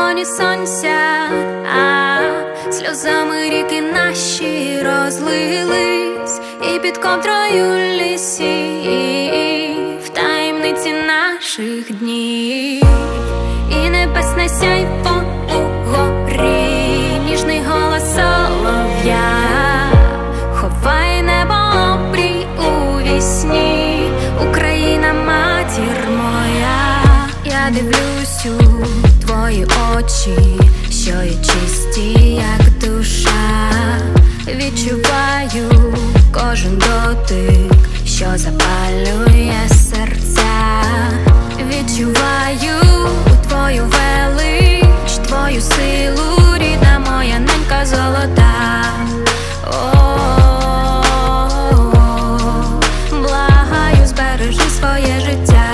полоні сонця, а сльозами ріки наші розлились, і під ковдрою лісів, в таємниці наших днів, і небесне сяйво угорі, ніжний голос солов'я ховає небо обрій у вісні. Україна, матір моя, я дивлюсь у твої очі, що є чисті, як душа. Відчуваю кожен дотик, що запалює серця. Відчуваю твою велич, твою силу, рідна моя ненька золота. Благаю, збережи своє життя,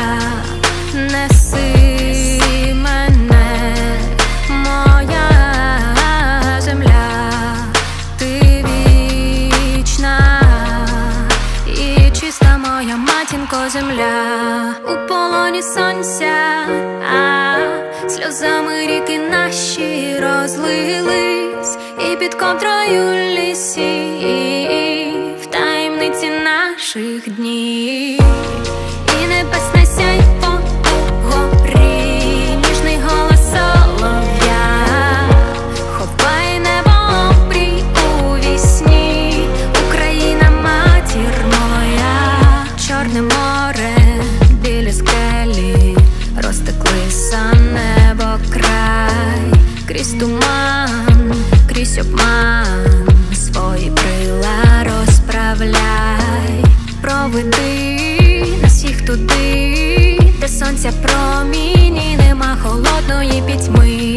неси мене, моя земля, ти вічна і чиста моя матінко земля. У полоні сонця, а сльозами ріки наші розлились, і під ковдрою лісів, в таємниці наших днів, і небесне сяйво угорі, ніжний голос солов'я ховає небо обрій у вісні. Україна, матір моя, Чорне море, білі скелі, розтеклися небо край, крізь туман, крізь обман, свої крила розправляй. Проведи нас всіх туди, де сонця проміні, нема холодної пітьми.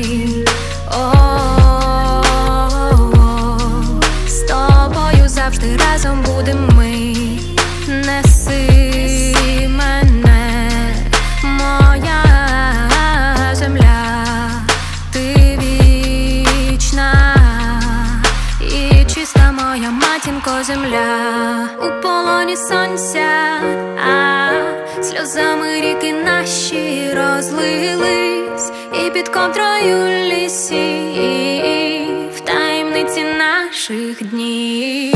З тобою завжди разом будем ми. Неси мене, моя земля, ти вічна і чиста моя матінко земля. У полоні сонця, а сльозами ріки наші розлились, і під ковдрою лісів, в таємниці наших днів.